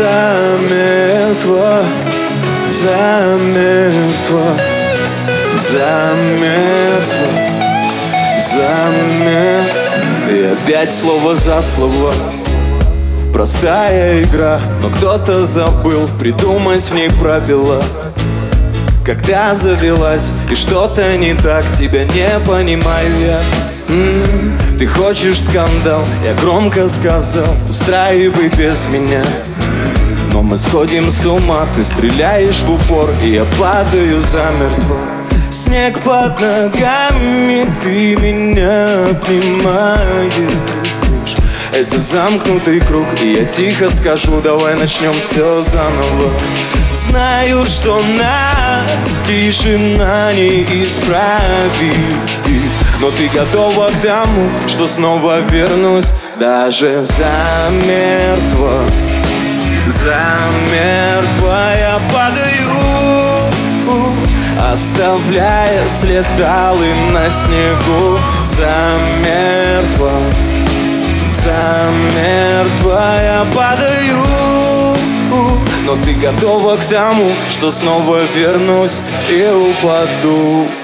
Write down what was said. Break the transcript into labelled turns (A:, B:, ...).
A: замертво, замертво, замертво, замертво. И опять слово за слово. Простая игра, но кто-то забыл придумать в ней правила. Когда завелась и что-то не так, тебя не понимаю я. Ты хочешь скандал, я громко сказал, устраивай без меня. Но мы сходим с ума, ты стреляешь в упор, и я падаю замертво. Снег под ногами, ты меня обнимаешь. Это замкнутый круг, и я тихо скажу, давай начнем все заново. Знаю, что нас тишина не исправит, но ты готова к тому, что снова вернусь. Даже замертво, замертво я падаю, оставляя след алый на снегу. Замертво, замертво я падаю, но ты готова к тому, что снова вернусь и упаду.